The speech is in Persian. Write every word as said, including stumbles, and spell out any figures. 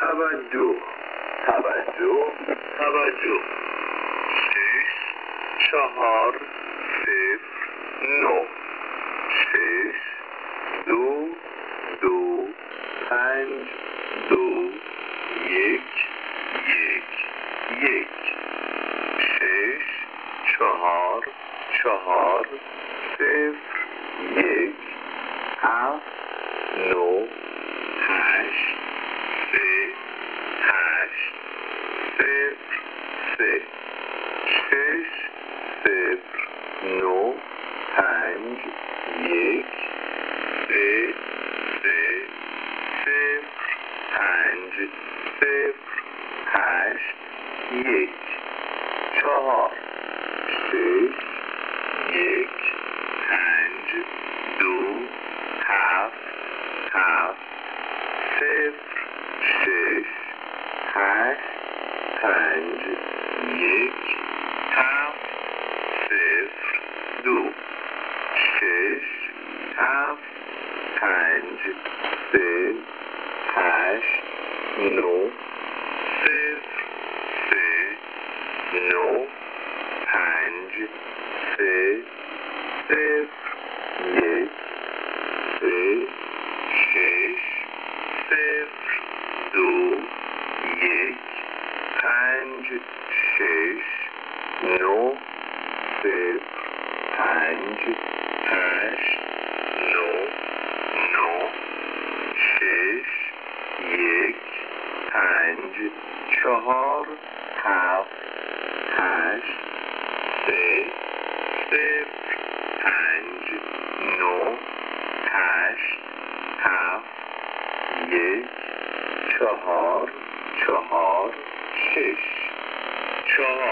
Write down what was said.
توجه توجه توجه شش چهار صفر نه شش دو دو پنج دو یک یک یک شش چهار چهار صفر یک هفت نه هشت سه هشت صفر سه شش صفر نه پنج یک سه سه صفر پنج صفر هشت یک چهار شش یک پنج دو هفت هفت صفر شش هشت پنج یک هفت صفر دو شش هفت پنج سه هشت نه صفر سه نه پنج سه صفر یک سه شش صفر دو یک پنج شش نه صفر پنج هشت نه نه شش یک پنج چهار هفت هشت سه صفر پنج نه هشت هفت یک چهار چهار شش چهار